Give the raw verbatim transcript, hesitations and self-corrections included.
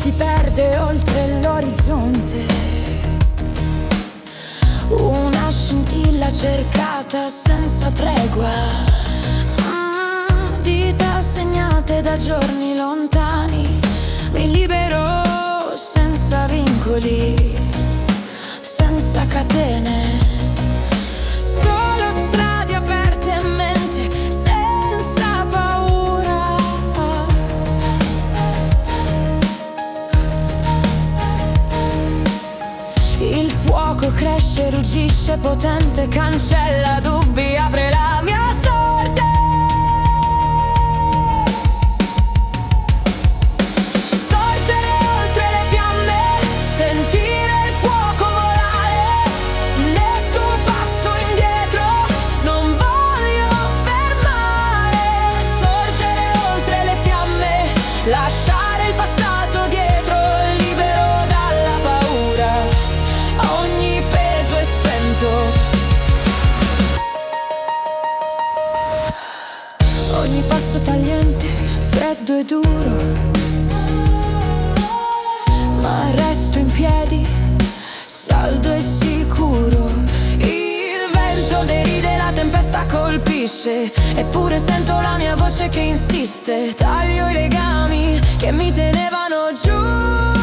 si perde oltre l'orizzonte. Una scintilla cercata senza tregua, ah, dita segnate da giorni lontani. Mi libero senza vincoli, senza catene, solo strade aperte e mente senza paura. Il fuoco cresce, ruggisce potente, cancella dubbi, apre la mia sorte. Sorgere oltre le fiamme, sentire il fuoco volare. Nessun passo indietro, non voglio fermare. Sorgere oltre le fiamme, lasciare il passato dietro, libero dalla paura, ogni peso è spento. Ogni passo tagliente, freddo e duro, ma resto in piedi, saldo e sicuro. Il vento deride, la tempesta colpisce, eppure sento la mia voce che insiste. Taglio i legami che mi tenevano giù.